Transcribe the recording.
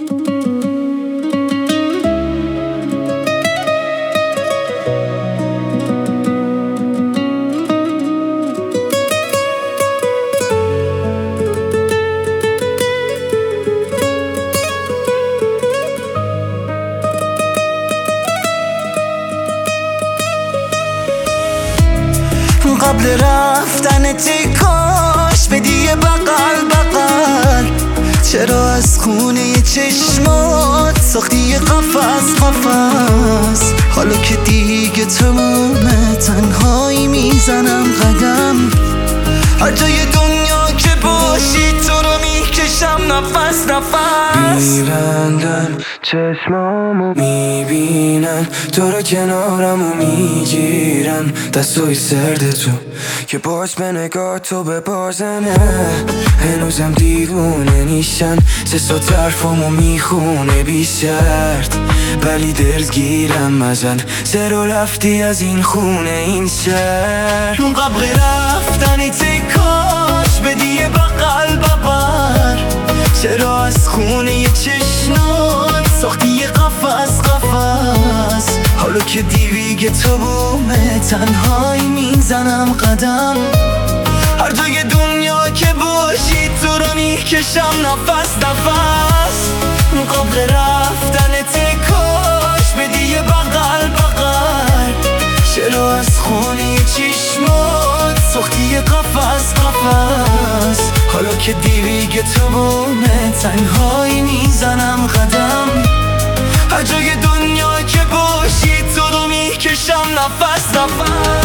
قبل رفتنت کاش بدی یه بغل بغل، چرا از خونه چشمات ساختی یه قفس قفس؟ حالا که دیگه تمومه تنهایی میزنم قدم، هر جای دنیا که باشی تو رو میکشم نفس نفس. میبندم چشمامو میبینن تو رو کنارمو میگیرن، دستای سرد تو که باش به نگاه تو ببازنه. هنوزم دیوونه نیشن سه طرفمو میخونه بی شرط، ولی دلگیرم ازن زرو رفتی از این خونه این شهر. قبل رفتنت کاش بدی یه بغل بغل، چرا از خونه چشمات ساختی یه قفس قفس؟ حالا که دیویگه تو بومه تنهایی میزنم قدم، هر جای دنیا که باشی تو رو میکشم نفس نفس. قبل رفتنت کاش بدی یه بغل بغل، چرا از خونه چشمات ساختی یه قفس قفس؟ حالا که دیویگه تو بومه تنهایی میزنم قدم، هر جای دنیا که باشی تو رو میکشم نفس نفس.